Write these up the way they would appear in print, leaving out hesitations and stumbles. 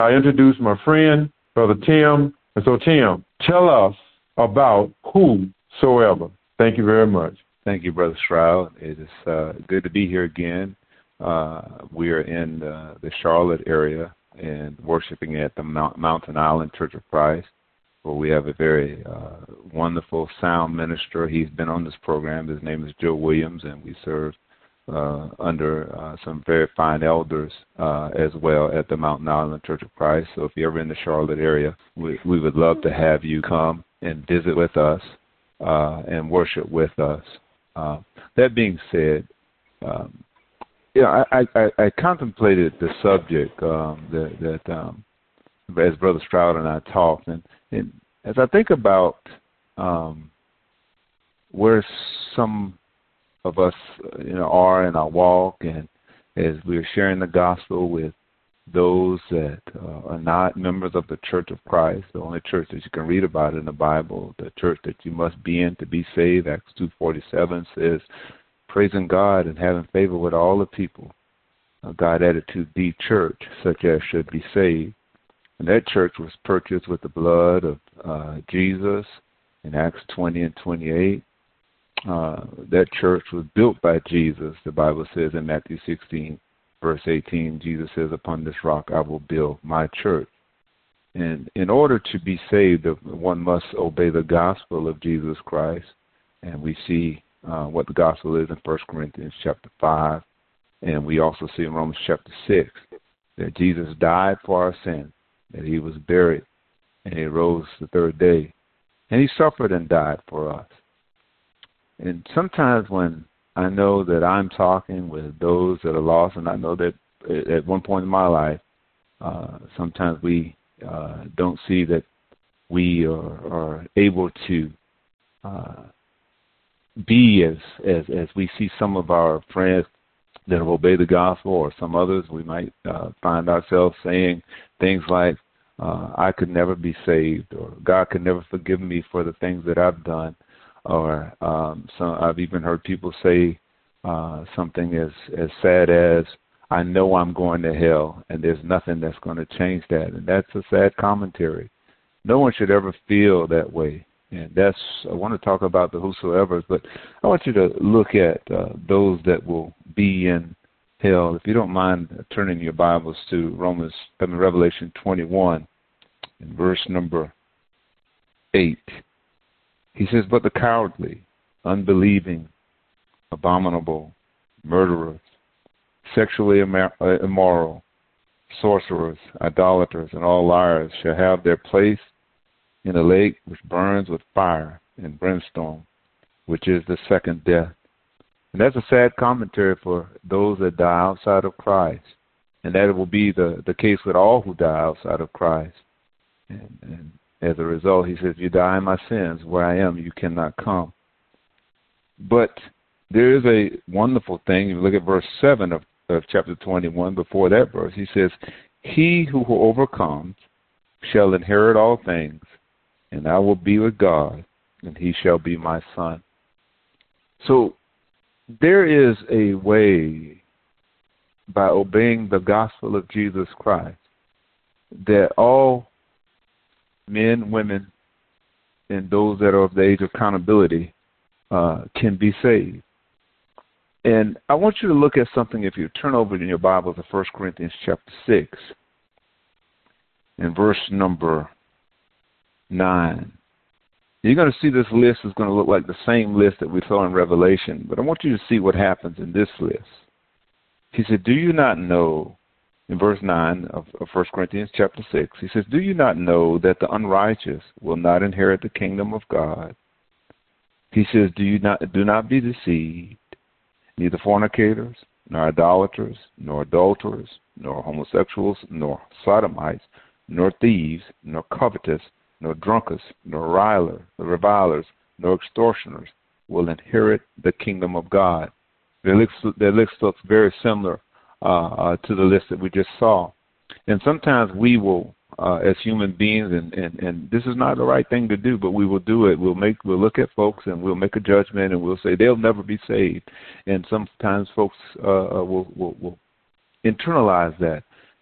I introduced my friend, Brother Tim. And so, Tim, tell us about whosoever. Thank you very much. Thank you, Brother Stroud. It is good to be here again. We are in the Charlotte area and worshiping at the Mountain Island Church of Christ, where we have a very wonderful sound minister. He's been on this program. His name is Joe Williams, and we serve under some very fine elders as well at the Mountain Island Church of Christ. So if you're ever in the Charlotte area, we would love to have you come and visit with us and worship with us. That being said, I contemplated the subject that as Brother Stroud and I talked, and as I think about where some of us are in our walk, and as we're sharing the gospel with those that are not members of the Church of Christ, the only church that you can read about in the Bible, the church that you must be in to be saved. Acts 2:47 says, praising God and having favor with all the people. God added to the church, such as should be saved. And that church was purchased with the blood of Jesus in Acts 20 and 28. That church was built by Jesus. The Bible says in Matthew 16, verse 18, Jesus says, upon this rock I will build my church. And in order to be saved, one must obey the gospel of Jesus Christ. And we see what the gospel is in 1 Corinthians chapter 5. And we also see in Romans chapter 6 that Jesus died for our sins, that he was buried, and he rose the third day. And he suffered and died for us. And sometimes when I know that I'm talking with those that are lost, and I know that at one point in my life, sometimes we don't see that we are able to be as we see some of our friends that have obeyed the gospel, or some others. We might find ourselves saying things like, I could never be saved, or God could never forgive me for the things that I've done. Or I've even heard people say something as sad as, I know I'm going to hell, and there's nothing that's going to change that. And that's a sad commentary. No one should ever feel that way. And I want to talk about the whosoever, but I want you to look at those that will be in hell. If you don't mind turning your Bibles to Revelation 21, in verse number 8. He says, but the cowardly, unbelieving, abominable, murderers, sexually immoral, sorcerers, idolaters, and all liars shall have their place in a lake which burns with fire and brimstone, which is the second death. And that's a sad commentary for those that die outside of Christ. And that will be the case with all who die outside of Christ. And as a result, he says, you die in my sins, where I am, you cannot come. But there is a wonderful thing. You look at verse 7 of chapter 21, before that verse, he says, he who overcomes shall inherit all things, and I will be with God, and he shall be my son. So there is a way, by obeying the gospel of Jesus Christ, that all men, women, and those that are of the age of accountability can be saved. And I want you to look at something, if you turn over in your Bible to 1 Corinthians chapter 6, and verse number 9. You're going to see this list is going to look like the same list that we saw in Revelation, but I want you to see what happens in this list. He said, do you not know, in verse 9 of 1 Corinthians chapter 6, he says, do you not know that the unrighteous will not inherit the kingdom of God? He says, do not be deceived. Neither fornicators, nor idolaters, nor adulterers, nor homosexuals, nor sodomites, nor thieves, nor covetous, nor drunkards, nor revilers, nor extortioners will inherit the kingdom of God. Their list looks very similar to the list that we just saw. And sometimes we will, as human beings, and this is not the right thing to do, but we will do it. We'll look at folks and we'll make a judgment and we'll say they'll never be saved. And sometimes folks will internalize that.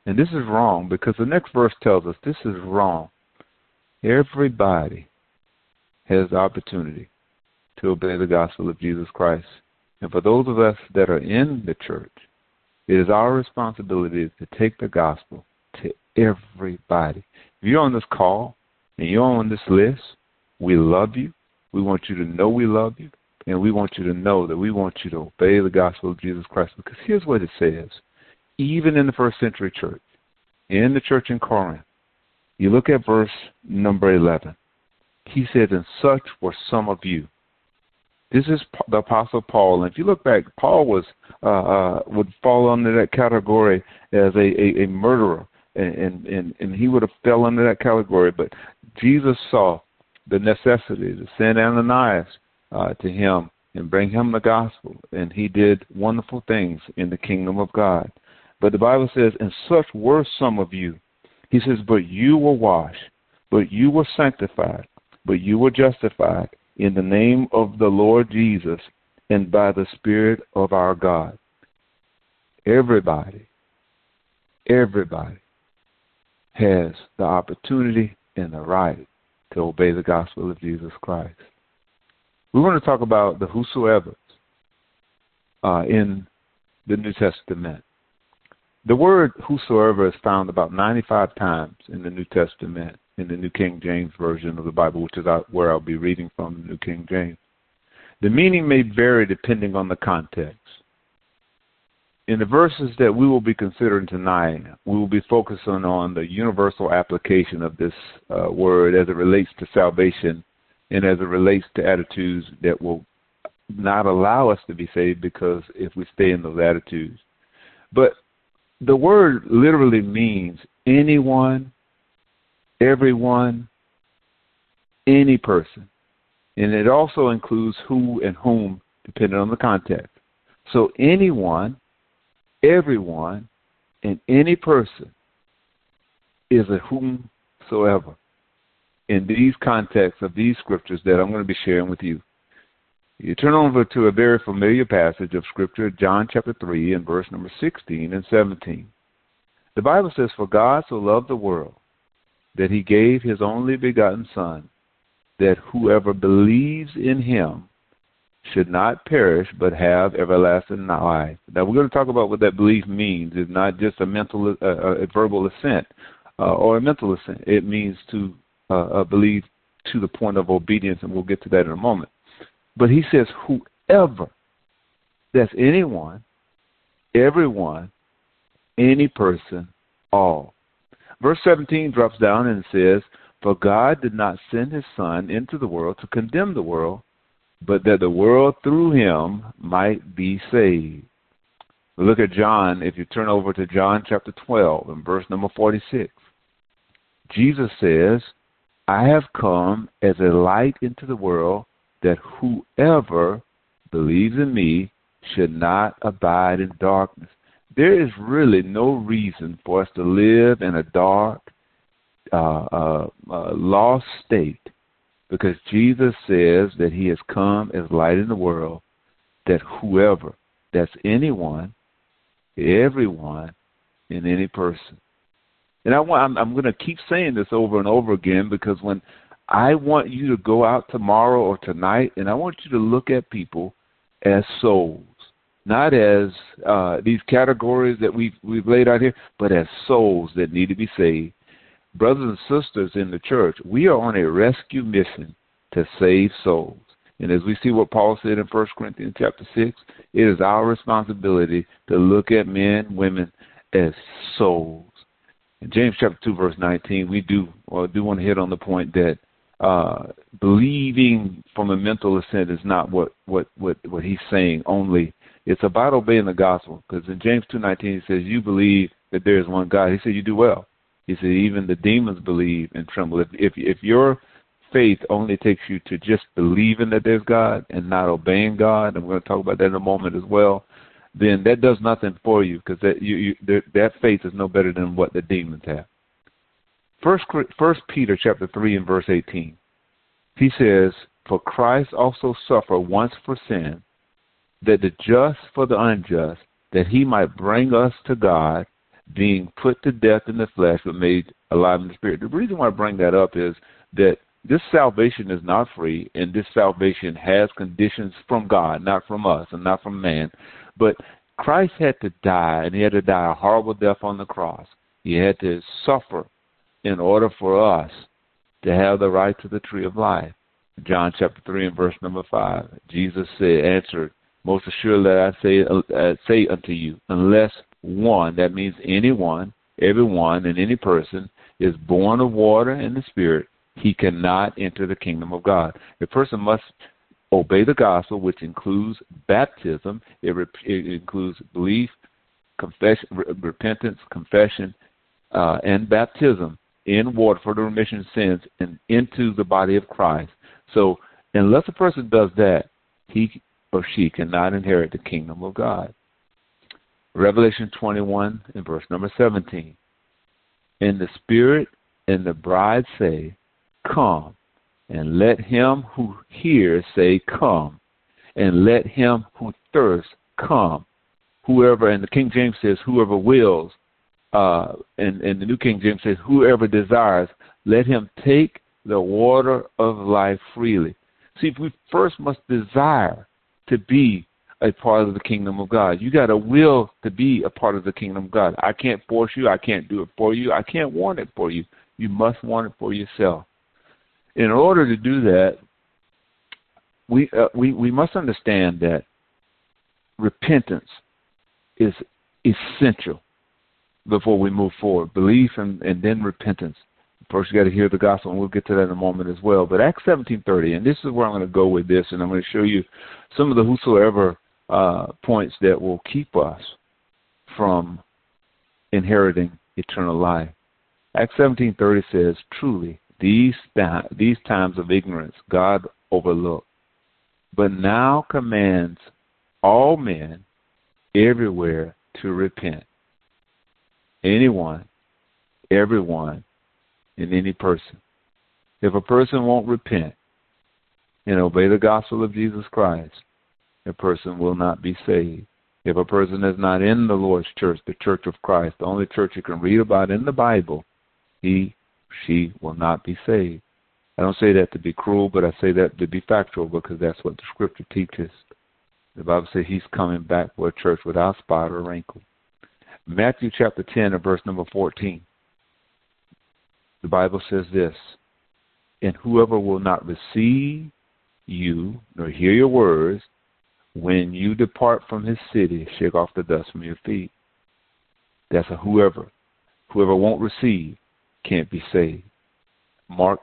And this is wrong because the next verse tells us this is wrong. Everybody has the opportunity to obey the gospel of Jesus Christ. And for those of us that are in the church, it is our responsibility to take the gospel to everybody. If you're on this call and you're on this list, we love you. We want you to know we love you. And we want you to know that we want you to obey the gospel of Jesus Christ. Because here's what it says. Even in the first century church, in the church in Corinth, you look at verse number 11. He says, and such were some of you. This is the Apostle Paul. And if you look back, Paul would fall under that category as a murderer. And he would have fell under that category. But Jesus saw the necessity to send Ananias to him and bring him the gospel. And he did wonderful things in the kingdom of God. But the Bible says, and such were some of you. He says, but you were washed, but you were sanctified, but you were justified in the name of the Lord Jesus and by the Spirit of our God. Everybody has the opportunity and the right to obey the gospel of Jesus Christ. We want to talk about the whosoever in the New Testament. The word whosoever is found about 95 times in the New Testament, in the New King James Version of the Bible, which is where I'll be reading from, the New King James. The meaning may vary depending on the context. In the verses that we will be considering tonight, we will be focusing on the universal application of this word as it relates to salvation and as it relates to attitudes that will not allow us to be saved because if we stay in those attitudes. But the word literally means anyone, everyone, any person. And it also includes who and whom, depending on the context. So anyone, everyone, and any person is a whomsoever in these contexts of these scriptures that I'm going to be sharing with you. You turn over to a very familiar passage of Scripture, John chapter 3 and verse number 16 and 17. The Bible says, for God so loved the world that he gave his only begotten Son, that whoever believes in him should not perish but have everlasting life. Now we're going to talk about what that belief means. It's not just a verbal assent or a mental assent. It means to believe to the point of obedience, and we'll get to that in a moment. But he says, whoever, that's anyone, everyone, any person, all. Verse 17 drops down and says, for God did not send his Son into the world to condemn the world, but that the world through him might be saved. Look at John, if you turn over to John chapter 12 and verse number 46. Jesus says, I have come as a light into the world, that whoever believes in me should not abide in darkness. There is really no reason for us to live in a dark, lost state, because Jesus says that he has come as light in the world, that whoever, that's anyone, everyone, and any person. And I'm going to keep saying this over and over again, because when I want you to go out tomorrow or tonight, and I want you to look at people as souls, not as these categories that we've laid out here, but as souls that need to be saved. Brothers and sisters in the church, we are on a rescue mission to save souls. And as we see what Paul said in 1 Corinthians chapter 6, it is our responsibility to look at men, women as souls. In James chapter 2, verse 19, we do want to hit on the point that believing from a mental assent is not what he's saying only. It's about obeying the gospel, because in James 2:19 he says, you believe that there is one God. He said, you do well. He said, even the demons believe and tremble. If your faith only takes you to just believing that there's God and not obeying God, and we're going to talk about that in a moment as well, then that does nothing for you, because that faith is no better than what the demons have. First Peter chapter 3 and verse 18, he says, for Christ also suffered once for sin, that the just for the unjust, that he might bring us to God, being put to death in the flesh but made alive in the spirit. The reason why I bring that up is that this salvation is not free, and this salvation has conditions from God, not from us and not from man. But Christ had to die, and he had to die a horrible death on the cross. He had to suffer in order for us to have the right to the tree of life. John chapter 3 and verse number 5, Jesus answered, most assuredly I say unto you, unless one, that means anyone, everyone, and any person is born of water and the Spirit, he cannot enter the kingdom of God. A person must obey the gospel, which includes baptism. It includes belief, confession, repentance, confession, and baptism in water for the remission of sins and into the body of Christ. So unless a person does that, he or she cannot inherit the kingdom of God. Revelation 21 and verse number 17. And the Spirit and the bride say, come, and let him who hears say, come, and let him who thirsts come. Whoever, and the King James says, whoever wills, and the New King James says, whoever desires, let him take the water of life freely. See, we first must desire to be a part of the kingdom of God. You got a will to be a part of the kingdom of God. I can't force you. I can't do it for you. I can't want it for you. You must want it for yourself. In order to do that, we must understand that repentance is essential before we move forward. Belief and then repentance. First, you got to hear the gospel, and we'll get to that in a moment as well. But Acts 17:30, and this is where I'm going to go with this, and I'm going to show you some of the whosoever points that will keep us from inheriting eternal life. Acts 17:30 says, truly, these times of ignorance God overlooked, but now commands all men everywhere to repent. Anyone, everyone, and any person. If a person won't repent and obey the gospel of Jesus Christ, a person will not be saved. If a person is not in the Lord's church, the church of Christ, the only church you can read about in the Bible, she will not be saved. I don't say that to be cruel, but I say that to be factual because that's what the Scripture teaches. The Bible says he's coming back for a church without spot or wrinkle. Matthew chapter 10 and verse number 14. The Bible says this, and whoever will not receive you nor hear your words, when you depart from his city, shake off the dust from your feet. That's a whoever. Whoever won't receive can't be saved. Mark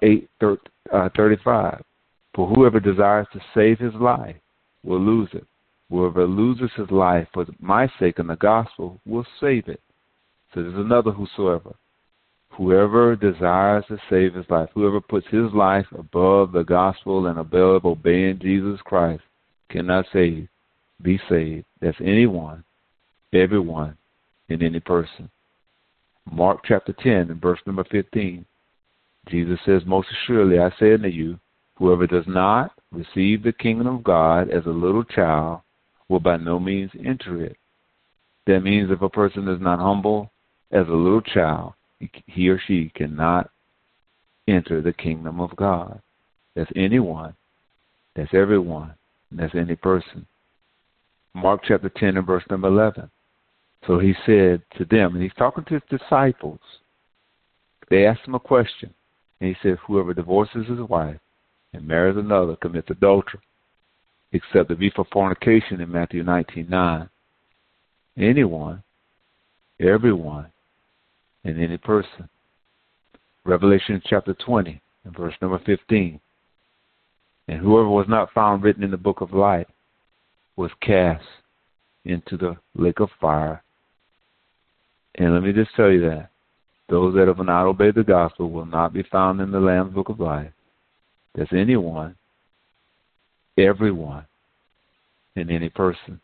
8:35. For whoever desires to save his life will lose it. Whoever loses his life for my sake and the gospel will save it. So there's another whosoever. Whoever desires to save his life, whoever puts his life above the gospel and above obeying Jesus Christ cannot be saved. That's anyone, everyone, and any person. Mark chapter 10 and verse number 15. Jesus says, most assuredly I say unto you, whoever does not receive the kingdom of God as a little child will by no means enter it. That means if a person is not humble as a little child, he or she cannot enter the kingdom of God. That's anyone. That's everyone. That's any person. Mark chapter 10 and verse number 11. So he said to them, and he's talking to his disciples. They asked him a question. And he said, whoever divorces his wife and marries another commits adultery, except it be for fornication in Matthew 19:9. Anyone, everyone, and any person. Revelation chapter 20 and verse number 15. And whoever was not found written in the book of life was cast into the lake of fire. And let me just tell you that those that have not obeyed the gospel will not be found in the Lamb's book of life. That's anyone, everyone, and any person.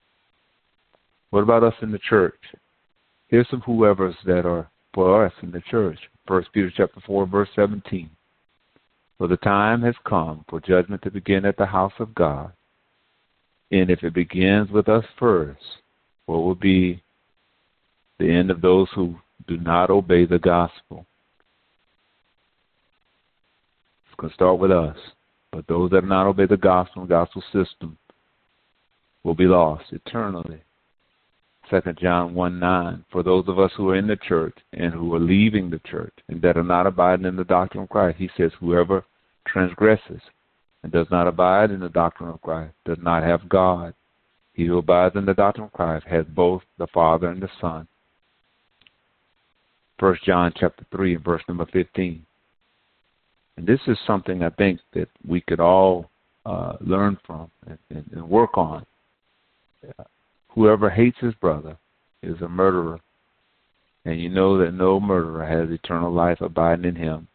What about us in the church? Here's some whoever's that are for us in the church. 1 Peter chapter 4, verse 17. For the time has come for judgment to begin at the house of God. And if it begins with us first, what will be the end of those who do not obey the gospel. It's going to start with us. But those that do not obey the gospel system, will be lost eternally. 2 John 1:9, for those of us who are in the church and who are leaving the church and that are not abiding in the doctrine of Christ, he says, whoever transgresses and does not abide in the doctrine of Christ does not have God. He who abides in the doctrine of Christ has both the Father and the Son. 1 John chapter 3 and verse number 15. And this is something I think that we could all learn from and work on. Whoever hates his brother is a murderer, and you know that no murderer has eternal life abiding in him.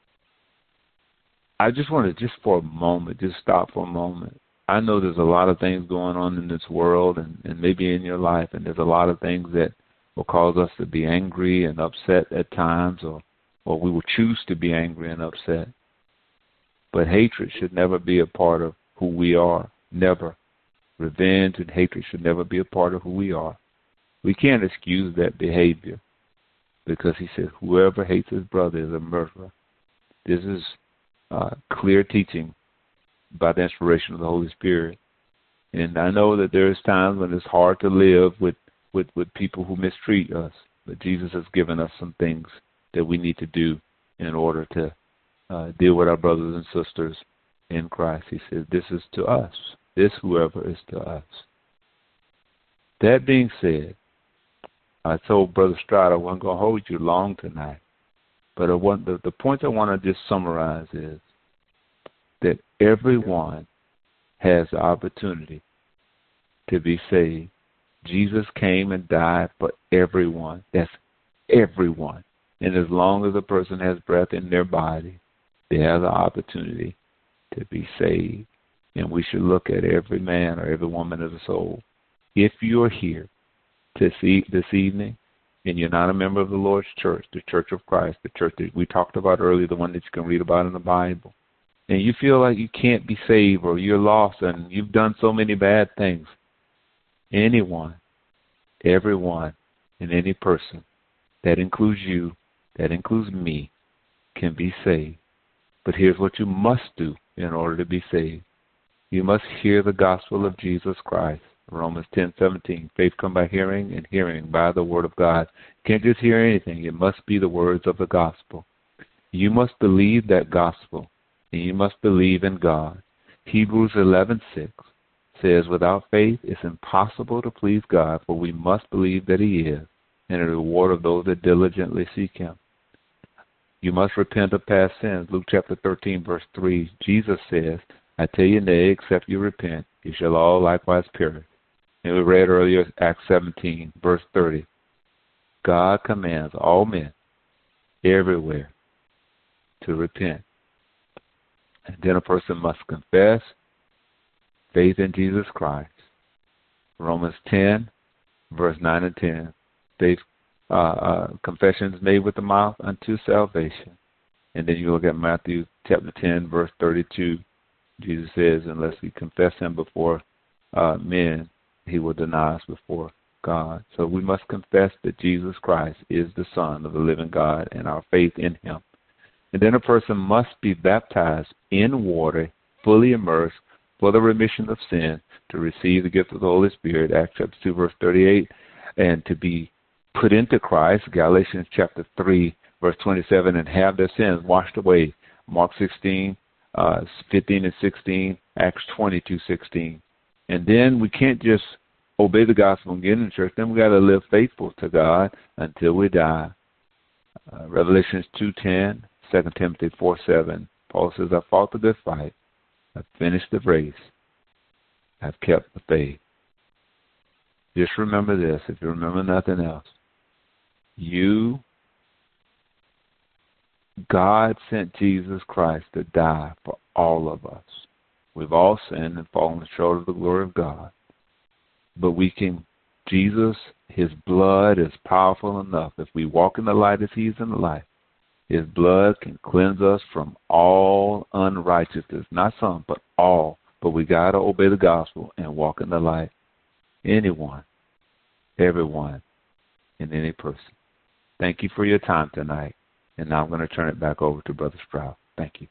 I just want to, just for a moment, just stop for a moment. I know there's a lot of things going on in this world and maybe in your life, and there's a lot of things that will cause us to be angry and upset at times, or we will choose to be angry and upset. But hatred should never be a part of who we are, never. Revenge and hatred should never be a part of who we are. We can't excuse that behavior because he says, whoever hates his brother is a murderer. This is clear teaching by the inspiration of the Holy Spirit. And I know that there's times when it's hard to live with people who mistreat us, but Jesus has given us some things that we need to do in order to deal with our brothers and sisters in Christ. He says, this is to us. This, whoever, is to us. That being said, I told Brother Stroud I wasn't going to hold you long tonight, but the point I want to just summarize is that everyone has the opportunity to be saved. Jesus came and died for everyone. That's everyone. And as long as a person has breath in their body, they have the opportunity to be saved. And we should look at every man or every woman as a soul. If you're here this evening and you're not a member of the Lord's church, the Church of Christ, the church that we talked about earlier, the one that you can read about in the Bible, and you feel like you can't be saved or you're lost and you've done so many bad things, anyone, everyone, and any person, that includes you, that includes me, can be saved. But here's what you must do in order to be saved. You must hear the gospel of Jesus Christ. Romans 10:17. Faith comes by hearing, and hearing by the word of God. You can't just hear anything. It must be the words of the gospel. You must believe that gospel, and you must believe in God. Hebrews 11:6 says, without faith it's impossible to please God, for we must believe that he is, and a reward of those that diligently seek him. You must repent of past sins. Luke chapter 13, verse 3, Jesus says, I tell you, nay, except you repent, you shall all likewise perish. And we read earlier Acts 17, verse 30. God commands all men everywhere to repent. And then a person must confess faith in Jesus Christ. Romans 10, verse 9 and 10. Faith, confessions made with the mouth unto salvation. And then you look at Matthew chapter 10, verse 32. Jesus says, unless we confess him before men, he will deny us before God. So we must confess that Jesus Christ is the Son of the living God and our faith in him. And then a person must be baptized in water, fully immersed, for the remission of sin, to receive the gift of the Holy Spirit, Acts chapter 2, verse 38, and to be put into Christ, Galatians chapter 3, verse 27, and have their sins washed away, Mark 16, 15 and 16, Acts 22:16. And then we can't just obey the gospel and get in the church. Then we got to live faithful to God until we die. Revelations 2:10, 2 Timothy 4:7. Paul says, I fought the good fight. I've finished the race. I've kept the faith. Just remember this, if you remember nothing else. God sent Jesus Christ to die for all of us. We've all sinned and fallen short of the glory of God. But Jesus, his blood is powerful enough. If we walk in the light as he is in the light, his blood can cleanse us from all unrighteousness. Not some, but all. But we got to obey the gospel and walk in the light. Anyone, everyone, in any person. Thank you for your time tonight. And now I'm going to turn it back over to Brother Sproul. Thank you.